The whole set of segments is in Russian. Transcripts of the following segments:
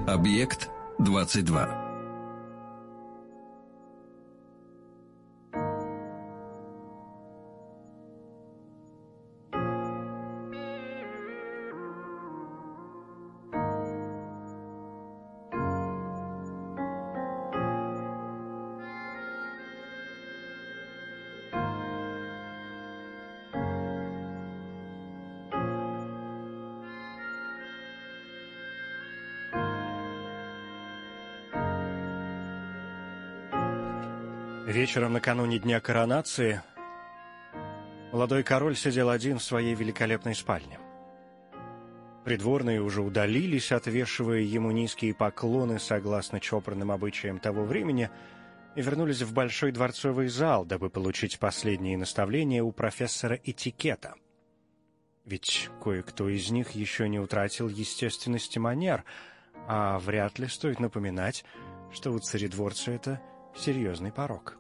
Объект 22. Вечером накануне дня коронации молодой король сидел один в своей великолепной спальне. Придворные уже удалились, отвешивая ему низкие поклоны согласно чопорным обычаям того времени, и вернулись в большой дворцовый зал, дабы получить последние наставления у профессора этикета. Ведь кое-кто из них еще не утратил естественности манер, а вряд ли стоит напоминать, что у царедворца это серьезный порок.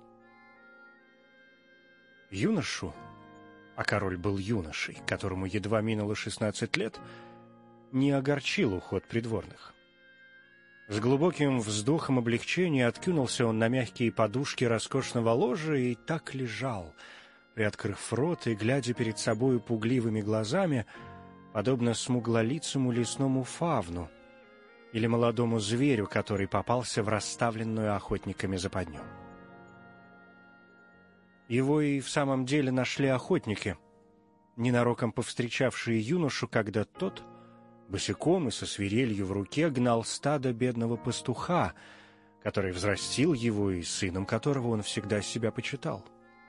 Юношу, а король был юношей, которому едва минуло 16 лет, не огорчил уход придворных. С глубоким вздохом облегчения откинулся он на мягкие подушки роскошного ложа и так лежал, приоткрыв рот и глядя перед собою пугливыми глазами, подобно смуглолицему лесному фавну или молодому зверю, который попался в расставленную охотниками западню. Его и в самом деле нашли охотники, ненароком повстречавшие юношу, когда тот, босиком и со свирелью в руке, гнал стадо бедного пастуха, который взрастил его и сыном которого он всегда себя почитал.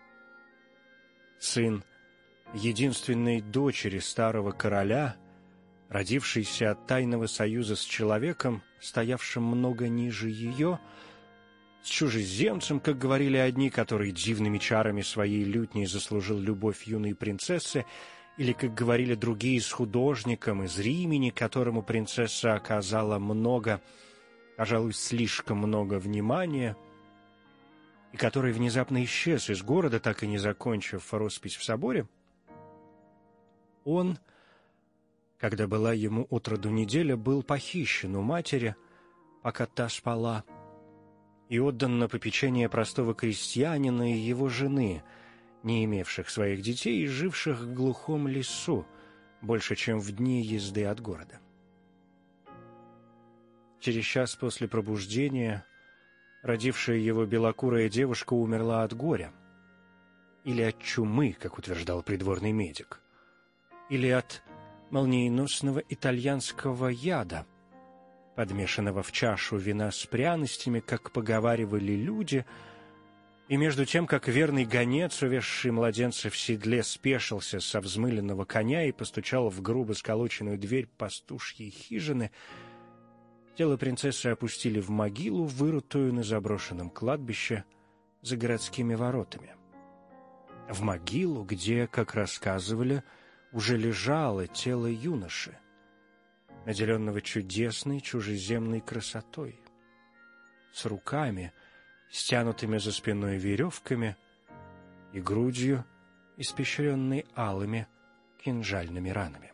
Сын единственной дочери старого короля, родившийся от тайного союза с человеком, стоявшим много ниже ее, с чужеземцем, как говорили одни, который дивными чарами своей лютни заслужил любовь юной принцессы, или, как говорили другие, с художником из Римени, которому принцесса оказала много, пожалуй, слишком много внимания, и который внезапно исчез из города, так и не закончив роспись в соборе, он, когда была ему от роду неделя, был похищен у матери, пока та спала, и отдан на попечение простого крестьянина и его жены, не имевших своих детей и живших в глухом лесу, больше чем в дни езды от города. Через час после пробуждения родившая его белокурая девушка умерла от горя, или от чумы, как утверждал придворный медик, или от молниеносного итальянского яда, подмешанного в чашу вина с пряностями, как поговаривали люди, и между тем, как верный гонец, увезший младенца в седле, спешился со взмыленного коня и постучал в грубо сколоченную дверь пастушьей хижины, тело принцессы опустили в могилу, вырытую на заброшенном кладбище за городскими воротами. В могилу, где, как рассказывали, уже лежало тело юноши, наделенного чудесной чужеземной красотой, с руками, стянутыми за спиной веревками, и грудью, испещренной алыми кинжальными ранами.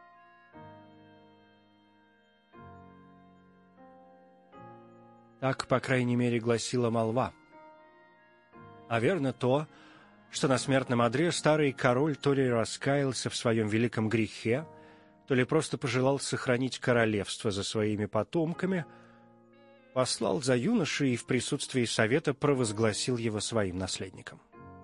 Так, по крайней мере, гласила молва. А верно то, что на смертном одре старый король то ли раскаялся в своем великом грехе, то ли просто пожелал сохранить королевство за своими потомками, послал за юношей и в присутствии совета провозгласил его своим наследником.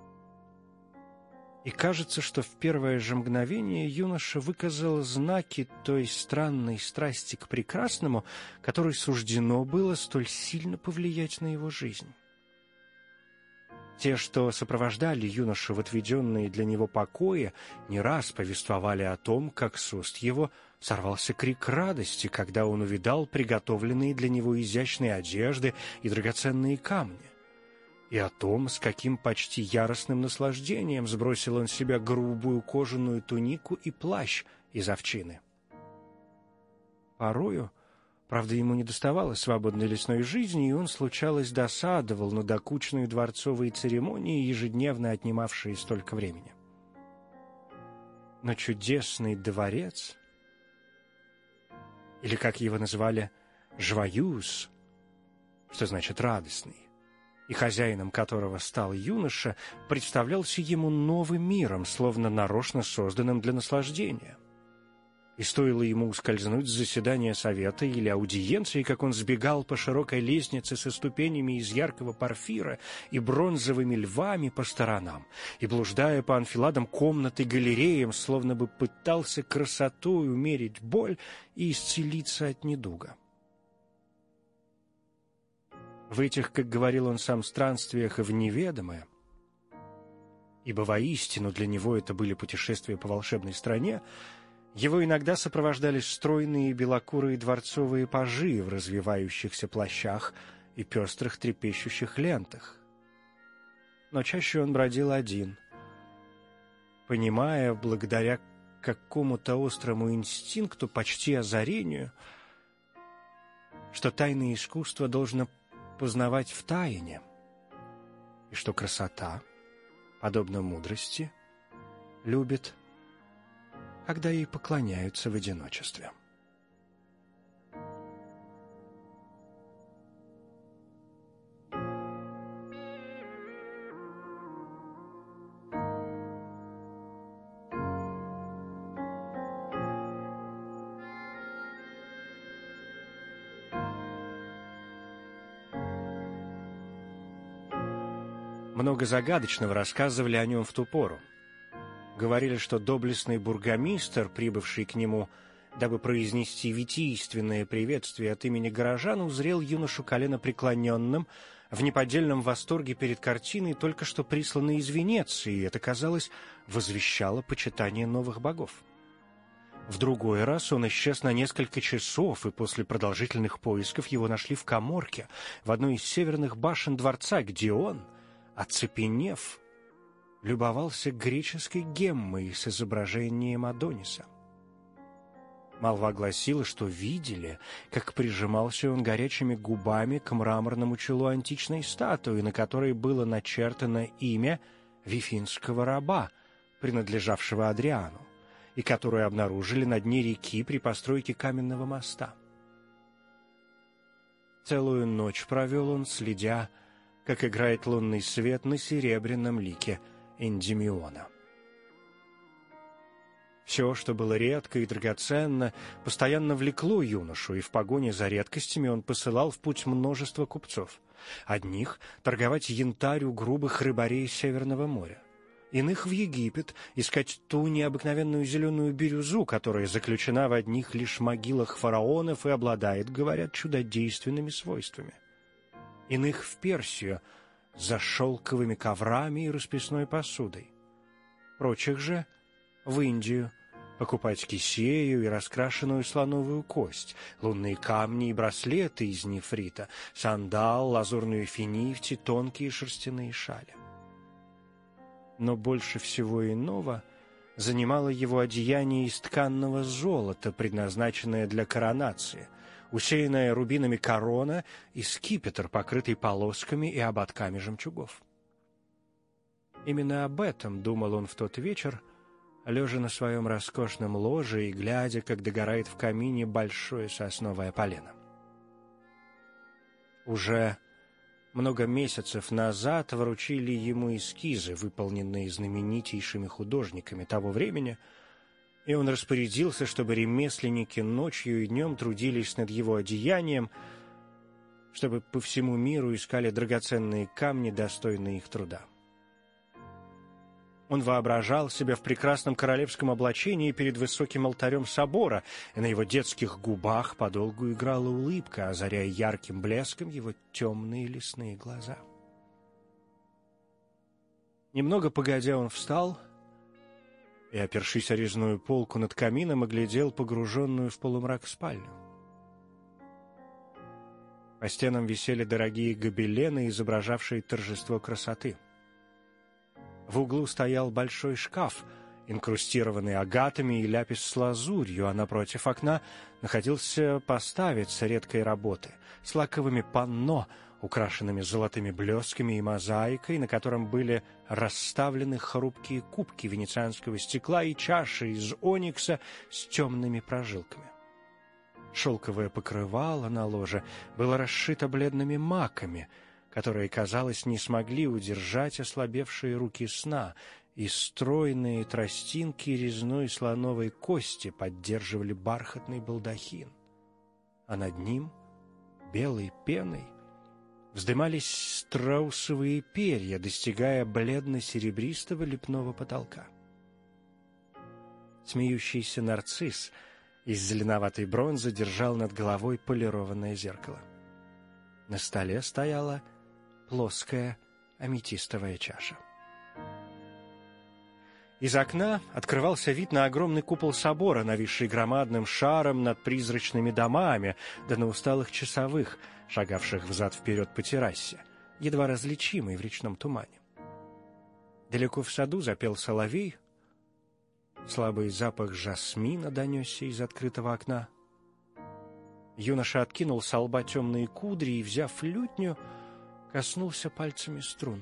И кажется, что в первое же мгновение юноша выказал знаки той странной страсти к прекрасному, которой суждено было столь сильно повлиять на его жизнь. Те, что сопровождали юношу в отведенные для него покои, не раз повествовали о том, как с уст его сорвался крик радости, когда он увидал приготовленные для него изящные одежды и драгоценные камни, и о том, с каким почти яростным наслаждением сбросил он с себя грубую кожаную тунику и плащ из овчины. Порою, правда, ему недоставало свободной лесной жизни, и он, случалось, досадовал на докучные дворцовые церемонии, ежедневно отнимавшие столько времени. Но чудесный дворец, или, как его называли, «joyeux», что значит «радостный», и хозяином которого стал юноша, представлялся ему новым миром, словно нарочно созданным для наслаждения. И стоило ему ускользнуть с заседания совета или аудиенции, как он сбегал по широкой лестнице со ступенями из яркого порфира и бронзовыми львами по сторонам, и, блуждая по анфиладам комнат и галереям, словно бы пытался красотой умерить боль и исцелиться от недуга. В этих, как говорил он сам, странствиях в неведомое, ибо воистину для него это были путешествия по волшебной стране, его иногда сопровождали стройные белокурые дворцовые пажи в развивающихся плащах и пестрых трепещущих лентах. Но чаще он бродил один, понимая, благодаря какому-то острому инстинкту, почти озарению, что тайное искусство должно познавать в тайне, и что красота, подобно мудрости, любит, когда ей поклоняются в одиночестве. Много загадочного рассказывали о нем в ту пору. Говорили, что доблестный бургомистр, прибывший к нему, дабы произнести витийственное приветствие от имени горожан, узрел юношу коленопреклоненным, в неподдельном восторге перед картиной, только что присланной из Венеции, и это, казалось, возвещало почитание новых богов. В другой раз он исчез на несколько часов, и после продолжительных поисков его нашли в каморке, в одной из северных башен дворца, где он, оцепенев, любовался греческой геммой с изображением Адониса. Молва гласила, что видели, как прижимался он горячими губами к мраморному челу античной статуи, на которой было начертано имя вифинского раба, принадлежавшего Адриану, и которую обнаружили на дне реки при постройке каменного моста. Целую ночь провел он, следя, как играет лунный свет на серебряном лике Эндимиона. Все, что было редко и драгоценно, постоянно влекло юношу, и в погоне за редкостями он посылал в путь множество купцов. Одних — торговать янтарь у грубых рыбарей Северного моря, иных — в Египет, искать ту необыкновенную зеленую бирюзу, которая заключена в одних лишь могилах фараонов и обладает, говорят, чудодейственными свойствами. Иных — в Персию, за шелковыми коврами и расписной посудой. Прочих же — в Индию, покупать кисею и раскрашенную слоновую кость, лунные камни и браслеты из нефрита, сандал, лазурную финифти, тонкие шерстяные шали. Но больше всего иного занимало его одеяние из тканного золота, предназначенное для коронации, усеянная рубинами корона и скипетр, покрытый полосками и ободками жемчугов. Именно об этом думал он в тот вечер, лежа на своем роскошном ложе и глядя, как догорает в камине большое сосновое полено. Уже много месяцев назад вручили ему эскизы, выполненные знаменитейшими художниками того времени, и он распорядился, чтобы ремесленники ночью и днем трудились над его одеянием, чтобы по всему миру искали драгоценные камни, достойные их труда. Он воображал себя в прекрасном королевском облачении перед высоким алтарем собора, и на его детских губах подолгу играла улыбка, озаряя ярким блеском его темные лесные глаза. Немного погодя он встал и, опершись о резную полку над камином, оглядел погруженную в полумрак спальню. По стенам висели дорогие гобелены, изображавшие торжество красоты. В углу стоял большой шкаф, инкрустированный агатами и ляпис-лазурью, а напротив окна находился поставец редкой работы с лаковыми панно, украшенными золотыми блесками и мозаикой, на котором были расставлены хрупкие кубки венецианского стекла и чаши из оникса с темными прожилками. Шелковое покрывало на ложе было расшито бледными маками, которые, казалось, не смогли удержать ослабевшие руки сна, и стройные тростинки резной слоновой кости поддерживали бархатный балдахин. А над ним, белой пеной, вздымались страусовые перья, достигая бледно-серебристого лепного потолка. Смеющийся нарцисс из зеленоватой бронзы держал над головой полированное зеркало. На столе стояла плоская аметистовая чаша. Из окна открывался вид на огромный купол собора, нависший громадным шаром над призрачными домами, да на усталых часовых, шагавших взад-вперед по террасе, едва различимый в речном тумане. Далеко в саду запел соловей, слабый запах жасмина донесся из открытого окна. Юноша откинул со лба темные кудри и, взяв лютню, коснулся пальцами струн.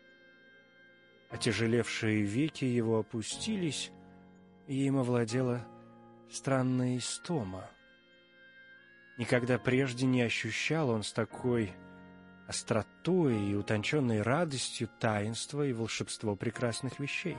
Отяжелевшие веки его опустились, и им овладела странная истома. Никогда прежде не ощущал он с такой остротой и утонченной радостью таинство и волшебство прекрасных вещей.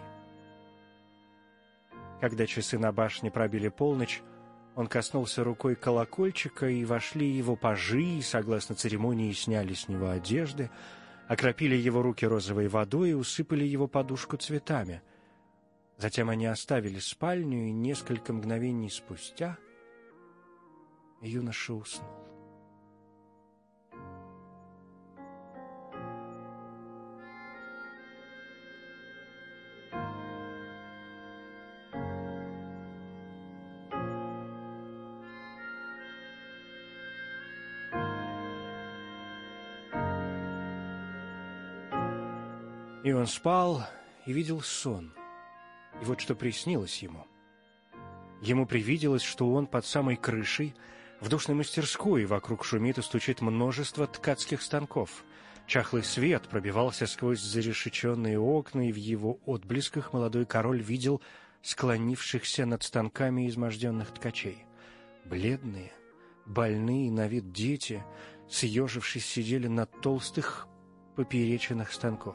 Когда часы на башне пробили полночь, он коснулся рукой колокольчика, и вошли его пажи, и, согласно церемонии, сняли с него одежды, окропили его руки розовой водой и усыпали его подушку цветами. Затем они оставили спальню, и несколько мгновений спустя юноша уснул. И он спал и видел сон. И вот что приснилось ему. Ему привиделось, что он под самой крышей, в душной мастерской, вокруг шумит и стучит множество ткацких станков. Чахлый свет пробивался сквозь зарешеченные окна, и в его отблесках молодой король видел склонившихся над станками изможденных ткачей. Бледные, больные на вид дети, съежившись, сидели на толстых поперечинах станков.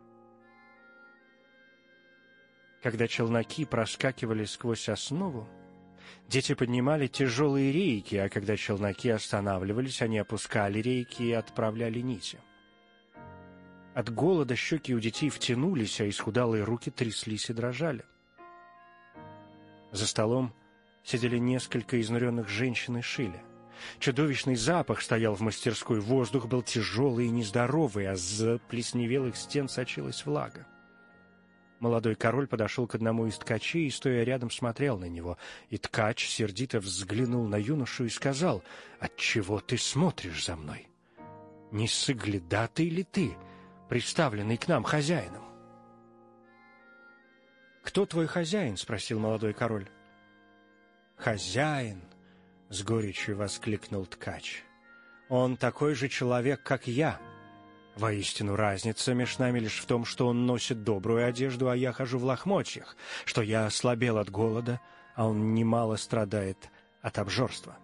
Когда челноки проскакивали сквозь основу, дети поднимали тяжелые рейки, а когда челноки останавливались, они опускали рейки и отправляли нити. От голода щеки у детей втянулись, а исхудалые руки тряслись и дрожали. За столом сидели несколько изнуренных женщин и шили. Чудовищный запах стоял в мастерской, воздух был тяжелый и нездоровый, а с плесневелых стен сочилась влага. Молодой король подошел к одному из ткачей и, стоя рядом, смотрел на него. И ткач сердито взглянул на юношу и сказал: «Отчего ты смотришь за мной? Не соглядатый ли ты, представленный к нам хозяином?» «Кто твой хозяин?» — спросил молодой король. «Хозяин!» — с горечью воскликнул ткач. «Он такой же человек, как я. Воистину, разница меж нами лишь в том, что он носит добрую одежду, а я хожу в лохмотьях, что я ослабел от голода, а он немало страдает от обжорства».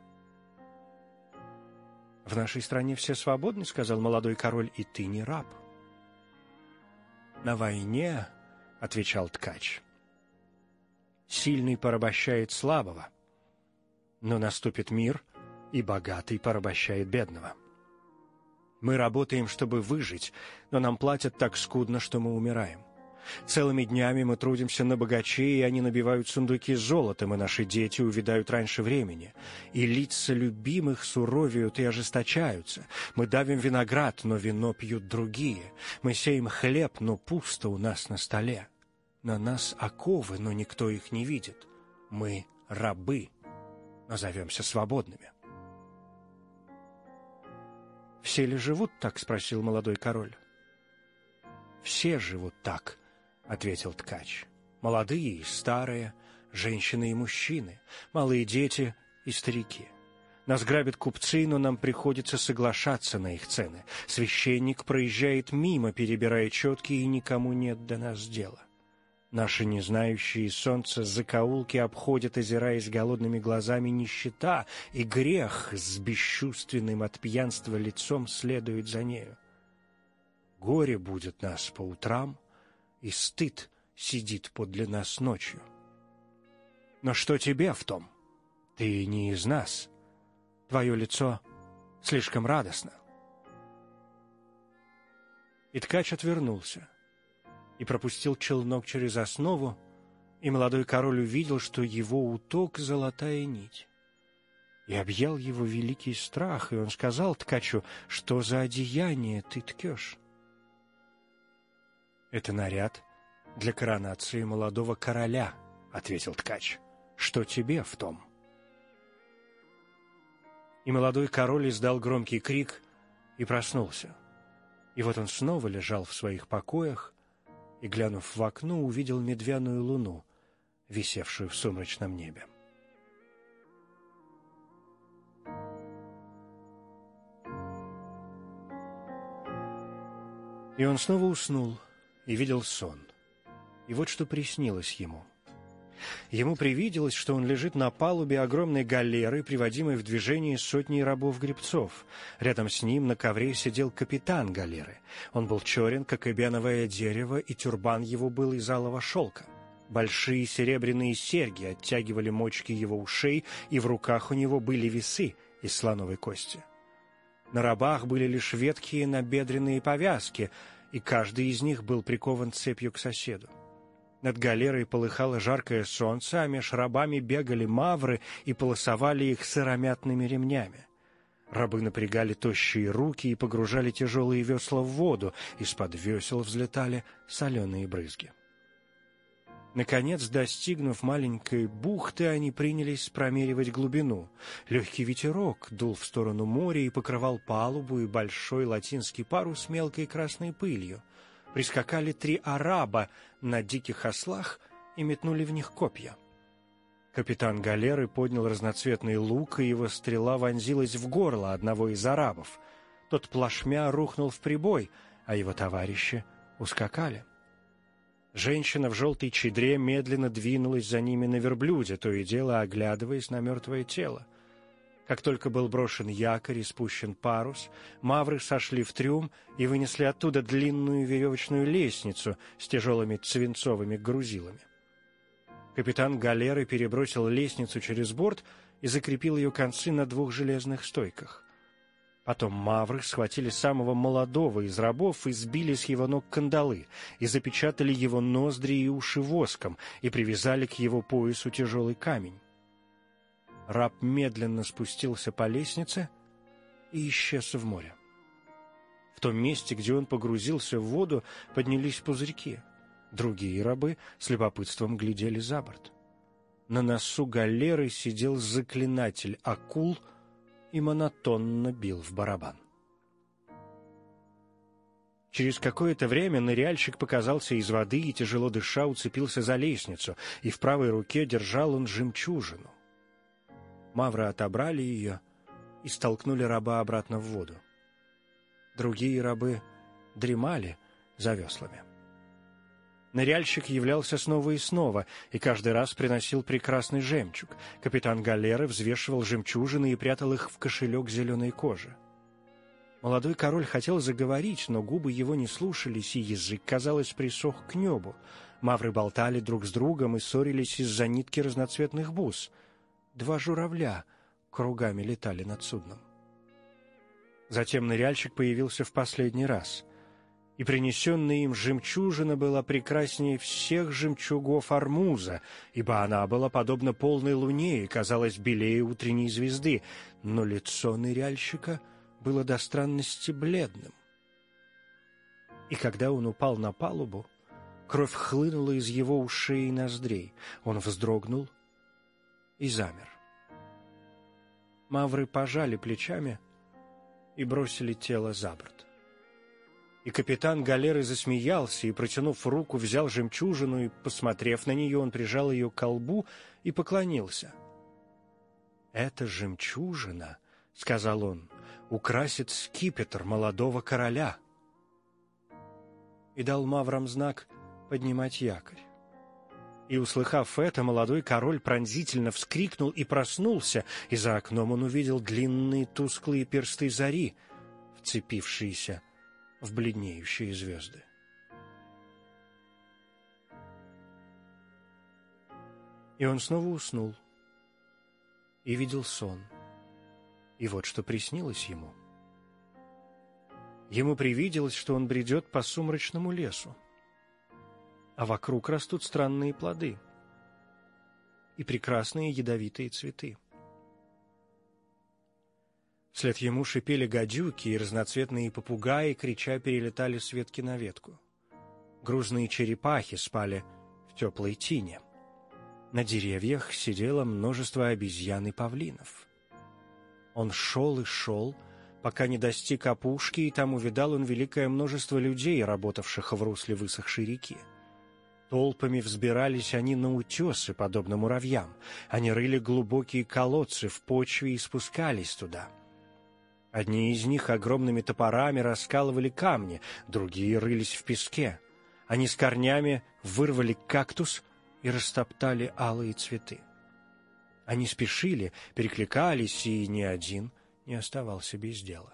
«В нашей стране все свободны, — сказал молодой король, — и ты не раб». «На войне, — отвечал ткач, — сильный порабощает слабого, но наступит мир, и богатый порабощает бедного. Мы работаем, чтобы выжить, но нам платят так скудно, что мы умираем. Целыми днями мы трудимся на богачей, и они набивают сундуки с золотом, и наши дети увядают раньше времени. И лица любимых суровеют и ожесточаются. Мы давим виноград, но вино пьют другие. Мы сеем хлеб, но пусто у нас на столе. На нас оковы, но никто их не видит. Мы рабы, но зовемся свободными». «Все ли живут так?» — спросил молодой король. «Все живут так», — ответил ткач. «Молодые и старые, женщины и мужчины, малые дети и старики. Нас грабят купцы, но нам приходится соглашаться на их цены. Священник проезжает мимо, перебирая четки, и никому нет до нас дела. Наши не знающие солнца закоулки обходят, озираясь голодными глазами, нищета, и грех с бесчувственным от пьянства лицом следует за нею. Горе будет нас по утрам, и стыд сидит подле нас ночью. Но что тебе в том? Ты не из нас. Твое лицо слишком радостно. И ткач отвернулся и пропустил челнок через основу, и молодой король увидел, что его уток золотая нить. И объял его великий страх, и он сказал ткачу: «Что за одеяние ты ткешь?» «Это наряд для коронации молодого короля», — ответил ткач. «Что тебе в том?» И молодой король издал громкий крик и проснулся. И вот он снова лежал в своих покоях, и, глянув в окно, увидел медвяную луну, висевшую в сумрачном небе. И он снова уснул и видел сон. И вот что приснилось ему. Ему привиделось, что он лежит на палубе огромной галеры, приводимой в движение сотней рабов-гребцов. Рядом с ним на ковре сидел капитан галеры. Он был черен, как эбеновое дерево, и тюрбан его был из алого шелка. Большие серебряные серьги оттягивали мочки его ушей, и в руках у него были весы из слоновой кости. На рабах были лишь ветхие набедренные повязки, и каждый из них был прикован цепью к соседу. Над галерой полыхало жаркое солнце, а меж рабами бегали мавры и полосовали их сыромятными ремнями. Рабы напрягали тощие руки и погружали тяжелые весла в воду, из-под весел взлетали соленые брызги. Наконец, достигнув маленькой бухты, они принялись промеривать глубину. Легкий ветерок дул в сторону моря и покрывал палубу и большой латинский парус мелкой красной пылью. Прискакали 3 араба на диких ослах и метнули в них копья. Капитан галеры поднял разноцветный лук, и его стрела вонзилась в горло одного из арабов. Тот плашмя рухнул в прибой, а его товарищи ускакали. Женщина в желтой чадре медленно двинулась за ними на верблюде, то и дело оглядываясь на мертвое тело. Как только был брошен якорь и спущен парус, мавры сошли в трюм и вынесли оттуда длинную веревочную лестницу с тяжелыми свинцовыми грузилами. Капитан галеры перебросил лестницу через борт и закрепил ее концы на 2 железных стойках. Потом мавры схватили самого молодого из рабов и сбили с его ног кандалы, и запечатали его ноздри и уши воском, и привязали к его поясу тяжелый камень. Раб медленно спустился по лестнице и исчез в море. В том месте, где он погрузился в воду, поднялись пузырьки. Другие рабы с любопытством глядели за борт. На носу галеры сидел заклинатель акул и монотонно бил в барабан. Через какое-то время ныряльщик показался из воды и, тяжело дыша, уцепился за лестницу, и в правой руке держал он жемчужину. Мавры отобрали ее и столкнули раба обратно в воду. Другие рабы дремали за веслами. Ныряльщик являлся снова и снова, и каждый раз приносил прекрасный жемчуг. Капитан галеры взвешивал жемчужины и прятал их в кошелек зеленой кожи. Молодой король хотел заговорить, но губы его не слушались, и язык, казалось, присох к небу. Мавры болтали друг с другом и ссорились из-за нитки разноцветных бус. 2 журавля кругами летали над судном. Затем ныряльщик появился в последний раз, и принесенная им жемчужина была прекраснее всех жемчугов Ормуза, ибо она была подобна полной луне и казалась белее утренней звезды, но лицо ныряльщика было до странности бледным. И когда он упал на палубу, кровь хлынула из его ушей и ноздрей. Он вздрогнул и замер. Мавры пожали плечами и бросили тело за борт. И капитан галеры засмеялся и, протянув руку, взял жемчужину, и, посмотрев на нее, он прижал ее к колбу и поклонился. «Эта жемчужина, — сказал он, — украсит скипетр молодого короля». И дал маврам знак поднимать якорь. И, услыхав это, молодой король пронзительно вскрикнул и проснулся, и за окном он увидел длинные тусклые персты зари, вцепившиеся в бледнеющие звезды. И он снова уснул и видел сон. И вот что приснилось ему. Ему привиделось, что он бредет по сумрачному лесу, а вокруг растут странные плоды и прекрасные ядовитые цветы. Вслед ему шипели гадюки, и разноцветные попугаи, крича, перелетали с ветки на ветку. Грузные черепахи спали в теплой тине. На деревьях сидело множество обезьян и павлинов. Он шел и шел, пока не достиг опушки, и там увидал он великое множество людей, работавших в русле высохшей реки. Толпами взбирались они на утесы, подобно муравьям. Они рыли глубокие колодцы в почве и спускались туда. Одни из них огромными топорами раскалывали камни, другие рылись в песке. Они с корнями вырвали кактус и растоптали алые цветы. Они спешили, перекликались, и ни один не оставался без дела.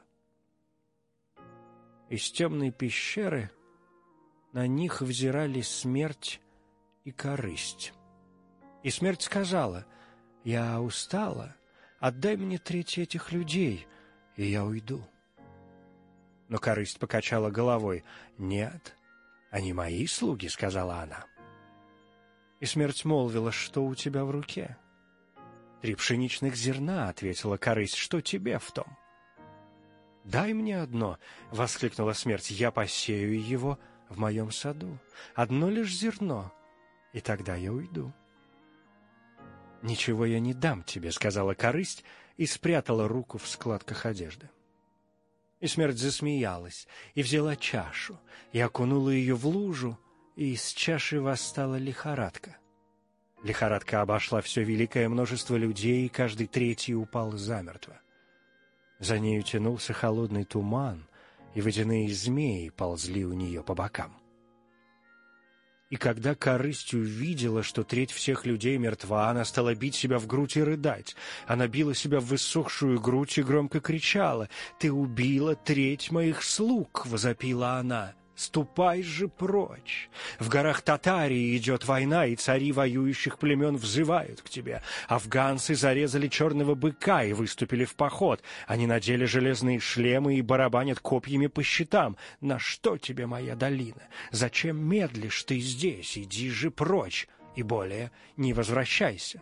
Из темной пещеры на них взирали смерть и корысть. И смерть сказала: «Я устала, отдай мне треть этих людей, и я уйду». Но корысть покачала головой. «Нет, они мои слуги», — сказала она. И смерть молвила: «Что у тебя в руке?» «3 пшеничных зерна», — ответила корысть. «Что тебе в том?» «Дай мне одно», — воскликнула смерть. «Я посею его в моем саду. Одно лишь зерно, и тогда я уйду». «Ничего я не дам тебе», — сказала корысть, и спрятала руку в складках одежды. И смерть засмеялась, и взяла чашу, и окунула ее в лужу, и из чаши восстала лихорадка. Лихорадка обошла все великое множество людей, и каждый третий упал замертво. За нею тянулся холодный туман, и водяные змеи ползли у нее по бокам. И когда корысть увидела, что треть всех людей мертва, она стала бить себя в грудь и рыдать. Она била себя в высохшую грудь и громко кричала: «Ты убила треть моих слуг!» — возопила она. «Ступай же прочь! В горах Татарии идет война, и цари воюющих племен взывают к тебе. Афганцы зарезали черного быка и выступили в поход. Они надели железные шлемы и барабанят копьями по щитам. На что тебе моя долина? Зачем медлишь ты здесь? Иди же прочь и более не возвращайся».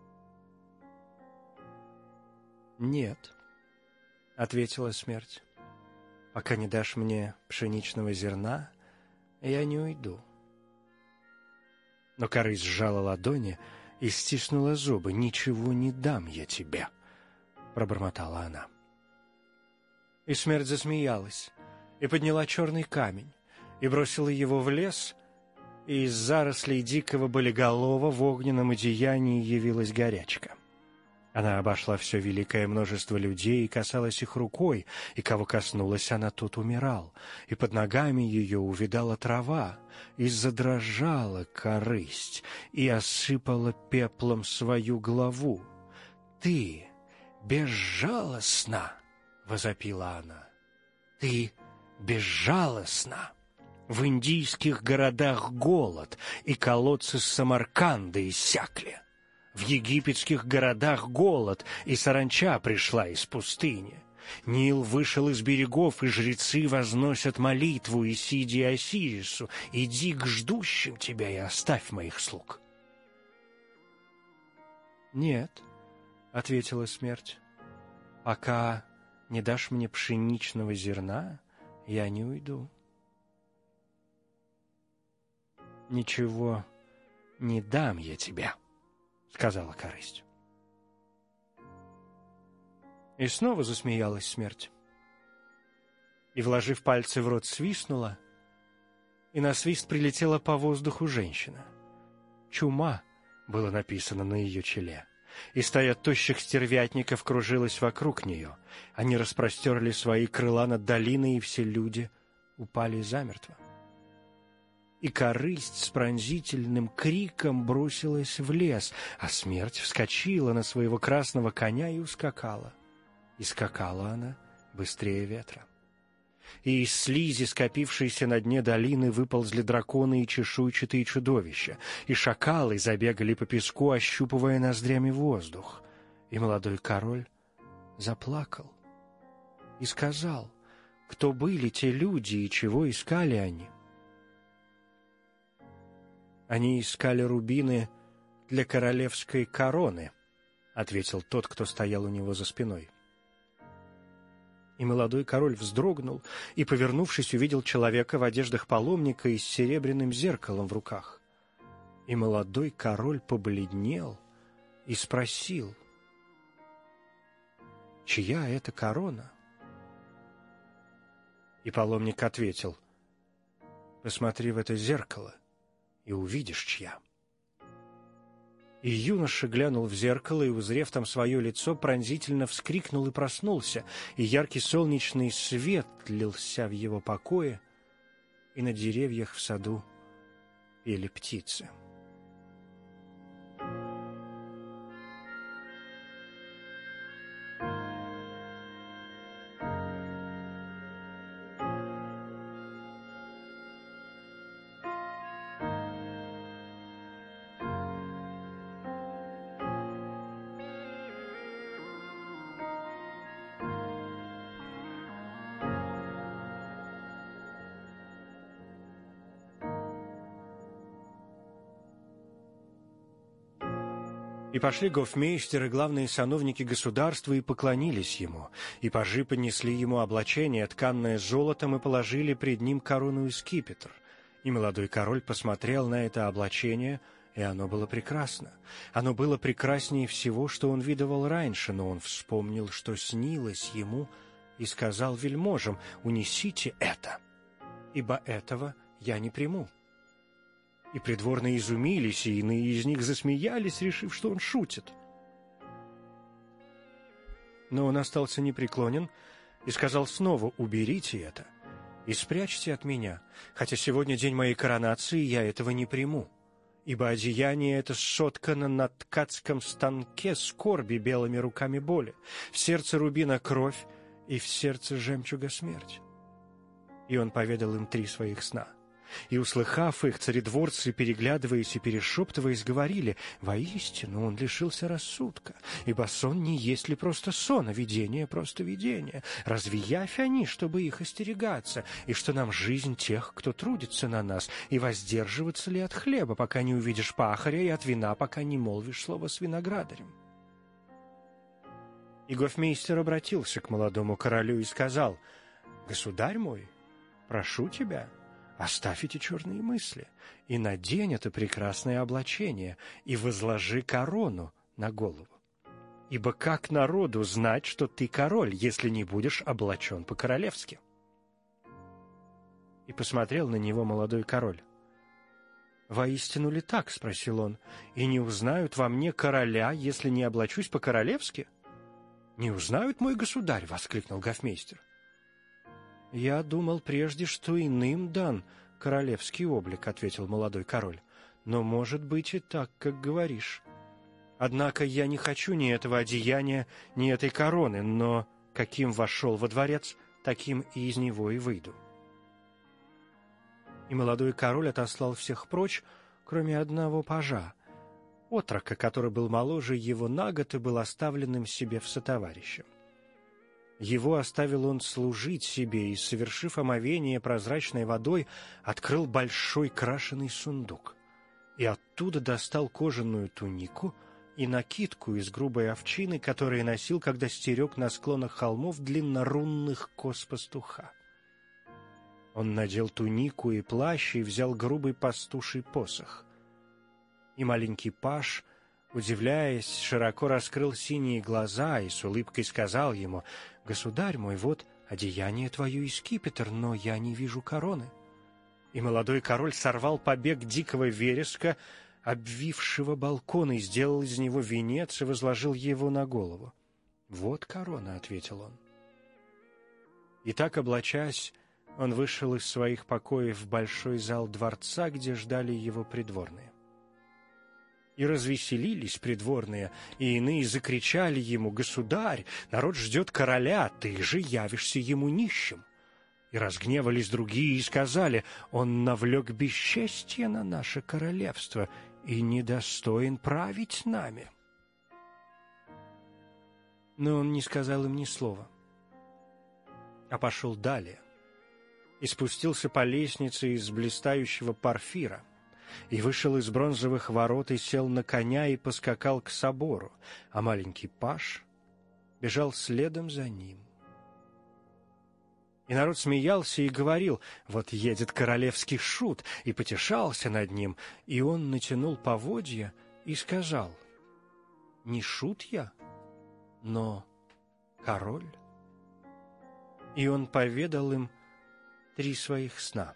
«Нет», — ответила смерть. «Пока не дашь мне пшеничного зерна, я не уйду». Но корысть сжала ладони и стиснула зубы. «Ничего не дам я тебе», — пробормотала она. И смерть засмеялась, и подняла черный камень, и бросила его в лес, и из зарослей дикого болиголова в огненном одеянии явилась горячка. Она обошла все великое множество людей и касалась их рукой, и кого коснулась она, тот умирал, и под ногами ее увидала трава, и задрожала корысть, и осыпала пеплом свою главу. «Ты безжалостна!» — возопила она. «Ты безжалостна! В индийских городах голод, и колодцы Самарканда иссякли. В египетских городах голод, и саранча пришла из пустыни. Нил вышел из берегов, и жрецы возносят молитву Исиде и Осирису. Иди к ждущим тебя и оставь моих слуг». «Нет», — ответила смерть, — «пока не дашь мне пшеничного зерна, я не уйду». «Ничего не дам я тебе», — сказала корысть. И снова засмеялась смерть. И, вложив пальцы в рот, свистнула, и на свист прилетела по воздуху женщина. «Чума» было написано на ее челе, и стая тощих стервятников кружилась вокруг нее. Они распростерли свои крыла над долиной, и все люди упали замертво. И корысть с пронзительным криком бросилась в лес, а смерть вскочила на своего красного коня и ускакала. И скакала она быстрее ветра. И из слизи, скопившейся на дне долины, выползли драконы и чешуйчатые чудовища, и шакалы забегали по песку, ощупывая ноздрями воздух. И молодой король заплакал и сказал, кто были те люди и чего искали они. «Они искали рубины для королевской короны», — ответил тот, кто стоял у него за спиной. И молодой король вздрогнул и, повернувшись, увидел человека в одеждах паломника и с серебряным зеркалом в руках. И молодой король побледнел и спросил, «Чья это корона?» И паломник ответил, «Посмотри в это зеркало, и увидишь, чья». И юноша глянул в зеркало и, узрев там свое лицо, пронзительно вскрикнул и проснулся, и яркий солнечный свет лился в его покое, и на деревьях в саду пели птицы. И пошли гофмейстер и главные сановники государства и поклонились ему, и пажи поднесли ему облачение, тканное золотом, и положили пред ним корону и скипетр. И молодой король посмотрел на это облачение, и оно было прекрасно. Оно было прекраснее всего, что он видывал раньше, но он вспомнил, что снилось ему, и сказал вельможам: «Унесите это, ибо этого я не приму». И придворные изумились, и иные из них засмеялись, решив, что он шутит. Но он остался непреклонен и сказал снова: «Уберите это и спрячьте от меня, хотя сегодня день моей коронации, я этого не приму, ибо одеяние это соткано на ткацком станке скорби белыми руками боли, в сердце рубина кровь и в сердце жемчуга смерть». И он поведал им 3 своих сна. И, услыхав их, царедворцы, переглядываясь и перешептываясь, говорили: «Воистину он лишился рассудка, ибо сон не есть ли просто сон, а видение просто видение. Разве явь они, чтобы их остерегаться, и что нам жизнь тех, кто трудится на нас, и воздерживаться ли от хлеба, пока не увидишь пахаря, и от вина, пока не молвишь слово с виноградарем?» И гофмейстер обратился к молодому королю и сказал: «Государь мой, прошу тебя, оставь эти черные мысли и надень это прекрасное облачение и возложи корону на голову. Ибо как народу знать, что ты король, если не будешь облачен по-королевски?» И посмотрел на него молодой король. «Воистину ли так?» — спросил он. «И не узнают во мне короля, если не облачусь по-королевски?» «Не узнают, мой государь!» — воскликнул гофмейстер. «Я думал прежде, что иным дан королевский облик», — ответил молодой король. «Но, может быть, и так, как говоришь. Однако я не хочу ни этого одеяния, ни этой короны, но каким вошел во дворец, таким и из него и выйду». И молодой король отослал всех прочь, кроме одного пажа, отрока, который был моложе его на год и был оставленным себе в сотоварища. Его оставил он служить себе и, совершив омовение прозрачной водой, открыл большой крашеный сундук и оттуда достал кожаную тунику и накидку из грубой овчины, которые носил, когда стерег на склонах холмов длиннорунных коз пастуха. Он надел тунику и плащ и взял грубый пастуший посох. И маленький паж, удивляясь, широко раскрыл синие глаза и с улыбкой сказал ему: «Государь мой, вот одеяние твое и скипетр, но я не вижу короны». И молодой король сорвал побег дикого вереска, обвившего балкон, и сделал из него венец и возложил его на голову. «Вот корона», — ответил он. И так, облачась, он вышел из своих покоев в большой зал дворца, где ждали его придворные. И развеселились придворные, и иные закричали ему: «Государь, народ ждет короля, ты же явишься ему нищим». И разгневались другие и сказали: «Он навлек бесчестие на наше королевство и недостоин править нами». Но он не сказал им ни слова, а пошел далее и спустился по лестнице из блистающего порфира, и вышел из бронзовых ворот и сел на коня и поскакал к собору, а маленький паж бежал следом за ним. И народ смеялся и говорил: «Вот едет королевский шут», и потешался над ним. И он натянул поводья и сказал: «Не шут я, но король». И он поведал им 3 своих сна.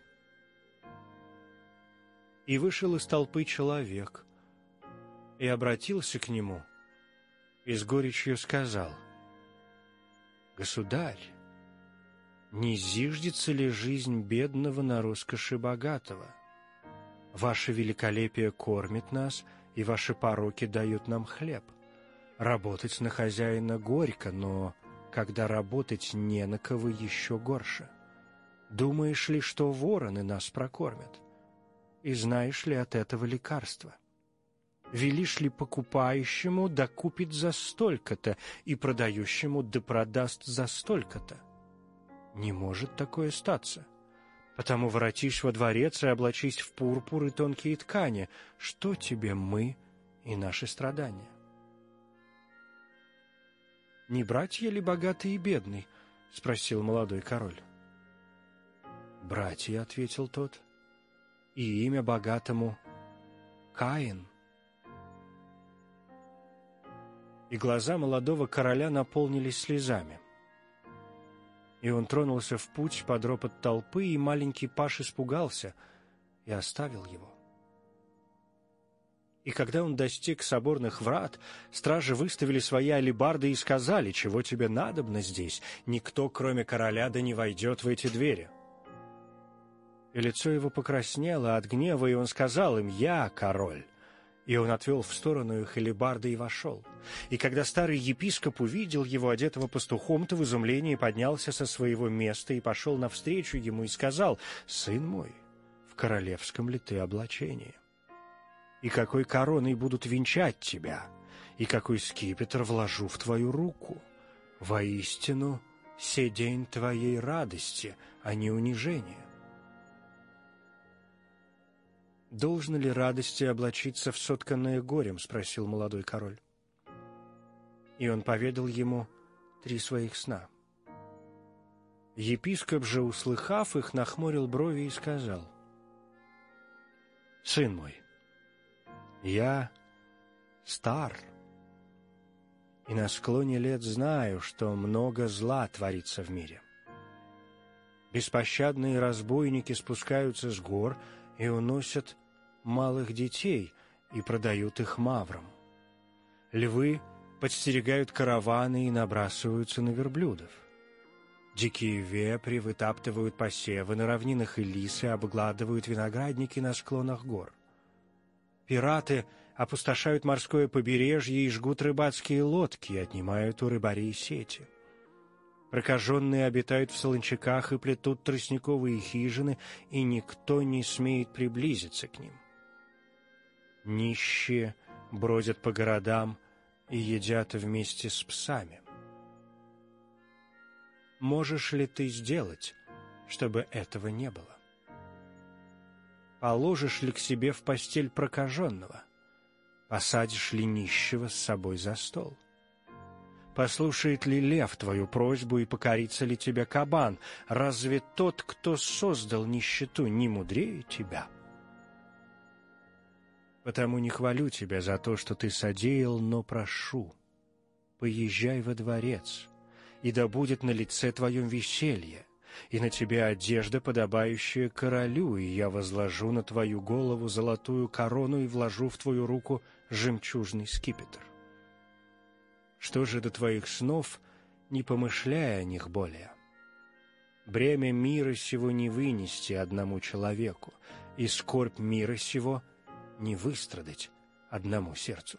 И вышел из толпы человек, и обратился к нему, и с горечью сказал: «Государь, не зиждется ли жизнь бедного на роскоши богатого? Ваше великолепие кормит нас, и ваши пороки дают нам хлеб. Работать на хозяина горько, но когда работать не на кого, еще горше. Думаешь ли, что вороны нас прокормят? И знаешь ли от этого лекарства? Велишь ли покупающему да купит за столько-то, и продающему да продаст за столько-то? Не может такое статься. Потому воротись во дворец и облачись в пурпур и тонкие ткани. Что тебе мы и наши страдания? «Не братья ли богатый и бедный?» — спросил молодой король. «Братья», — ответил тот, — «и имя богатому Каин». И глаза молодого короля наполнились слезами. И он тронулся в путь под ропот толпы, и маленький паж испугался и оставил его. И когда он достиг соборных врат, стражи выставили свои алебарды и сказали: «Чего тебе надобно здесь? Никто, кроме короля, да не войдет в эти двери». И лицо его покраснело от гнева, и он сказал им: «Я король». И он отвел в сторону их алебарды и вошел. И когда старый епископ увидел его, одетого пастухом, то в изумлении поднялся со своего места и пошел навстречу ему и сказал: «Сын мой, в королевском ли ты облачении? И какой короной будут венчать тебя? И какой скипетр вложу в твою руку? Воистину, се день твоей радости, а не унижения». «Должно ли радости облачиться в сотканное горем?» — спросил молодой король. И он поведал ему 3 своих сна. Епископ же, услыхав их, нахмурил брови и сказал: «Сын мой, я стар, и на склоне лет знаю, что много зла творится в мире. Беспощадные разбойники спускаются с гор и уносят малых детей и продают их маврам. Львы подстерегают караваны и набрасываются на верблюдов. Дикие вепри вытаптывают посевы на равнинах, и лисы обгладывают виноградники на склонах гор. Пираты опустошают морское побережье и жгут рыбацкие лодки, и отнимают у рыбарей сети. Прокаженные обитают в солончаках и плетут тростниковые хижины, и никто не смеет приблизиться к ним. Нищие бродят по городам и едят вместе с псами. Можешь ли ты сделать, чтобы этого не было? Положишь ли к себе в постель прокаженного? Посадишь ли нищего с собой за стол? Послушает ли лев твою просьбу и покорится ли тебе кабан? Разве тот, кто создал нищету, не мудрее тебя? Потому не хвалю тебя за то, что ты содеял, но прошу: поезжай во дворец, и да будет на лице твоем веселье, и на тебе одежда, подобающая королю, и я возложу на твою голову золотую корону и вложу в твою руку жемчужный скипетр. Что же до твоих снов, не помышляй о них более. Бремя мира сего не вынести одному человеку, и скорбь мира сего не выстрадать одному сердцу.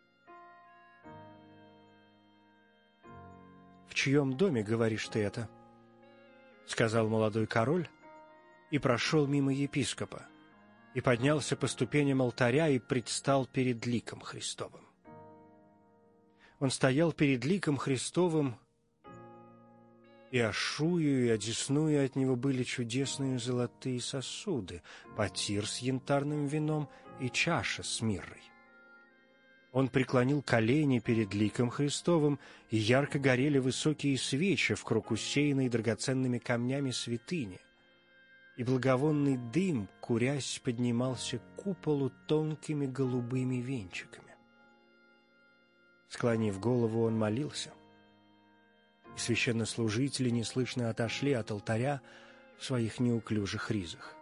«В чьем доме, говоришь ты это?» — сказал молодой король, и прошел мимо епископа, и поднялся по ступеням алтаря и предстал перед ликом Христовым. Он стоял перед ликом Христовым, и ошую и одесную от него были чудесные золотые сосуды, потир с янтарным вином и чаша с миррой. Он преклонил колени перед ликом Христовым, и ярко горели высокие свечи в круг усеянной драгоценными камнями святыни, и благовонный дым, курясь, поднимался к куполу тонкими голубыми венчиками. Склонив голову, он молился, и священнослужители неслышно отошли от алтаря в своих неуклюжих ризах.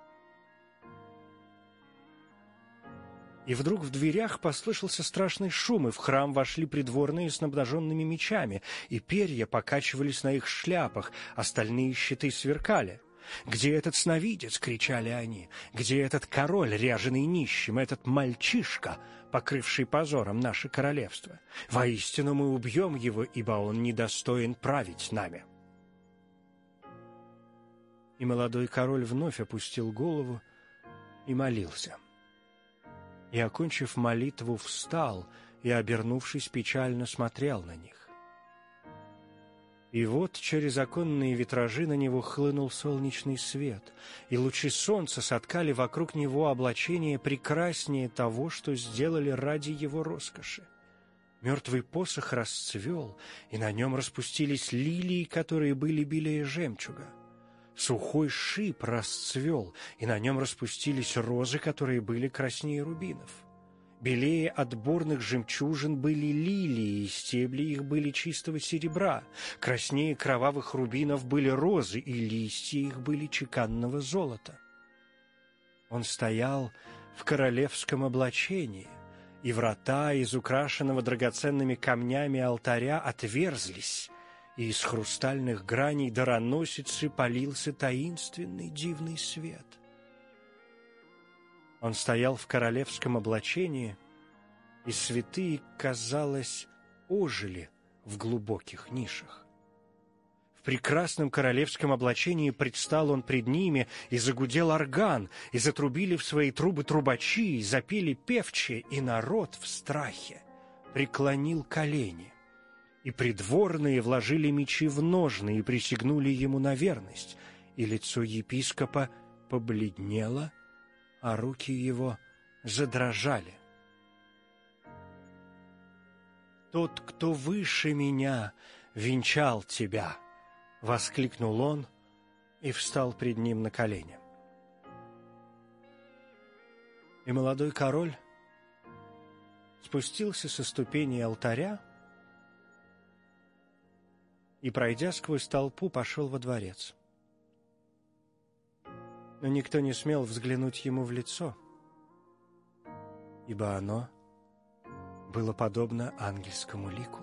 И вдруг в дверях послышался страшный шум, и в храм вошли придворные с обнаженными мечами, и перья покачивались на их шляпах, остальные щиты сверкали. «Где этот сновидец?» — кричали они. «Где этот король, ряженый нищим, этот мальчишка, покрывший позором наше королевство? Воистину мы убьем его, ибо он недостоин править нами». И молодой король вновь опустил голову и молился. И, окончив молитву, встал и, обернувшись, печально смотрел на них. И вот через оконные витражи на него хлынул солнечный свет, и лучи солнца соткали вокруг него облачение прекраснее того, что сделали ради его роскоши. Мертвый посох расцвел, и на нем распустились лилии, которые были белее жемчуга. Сухой шип расцвел, и на нем распустились розы, которые были краснее рубинов. Белее отборных жемчужин были лилии, и стебли их были чистого серебра. Краснее кровавых рубинов были розы, и листья их были чеканного золота. Он стоял в королевском облачении, и врата из украшенного драгоценными камнями алтаря отверзлись, и из хрустальных граней дароносицы полился таинственный дивный свет. Он стоял в королевском облачении, и святые, казалось, ожили в глубоких нишах. В прекрасном королевском облачении предстал он пред ними, и загудел орган, и затрубили в свои трубы трубачи, и запели певчие, и народ в страхе преклонил колени. И придворные вложили мечи в ножны и присягнули ему на верность, и лицо епископа побледнело, а руки его задрожали. «Тот, кто выше меня, венчал тебя!» — воскликнул он и встал пред ним на колени. И молодой король спустился со ступеней алтаря и, пройдя сквозь толпу, пошел во дворец. Но никто не смел взглянуть ему в лицо, ибо оно было подобно ангельскому лику.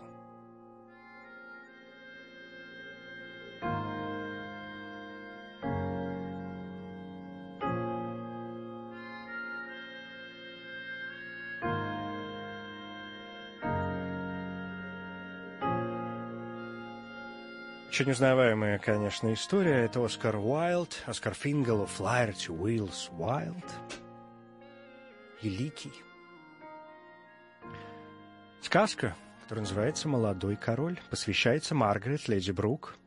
Очень узнаваемая, конечно, история. Это Оскар Уайлд, Оскар Фингал, «Flier to Wheels Wild», великий. Сказка, которая называется «Молодой король», посвящается Маргарет, леди Брук.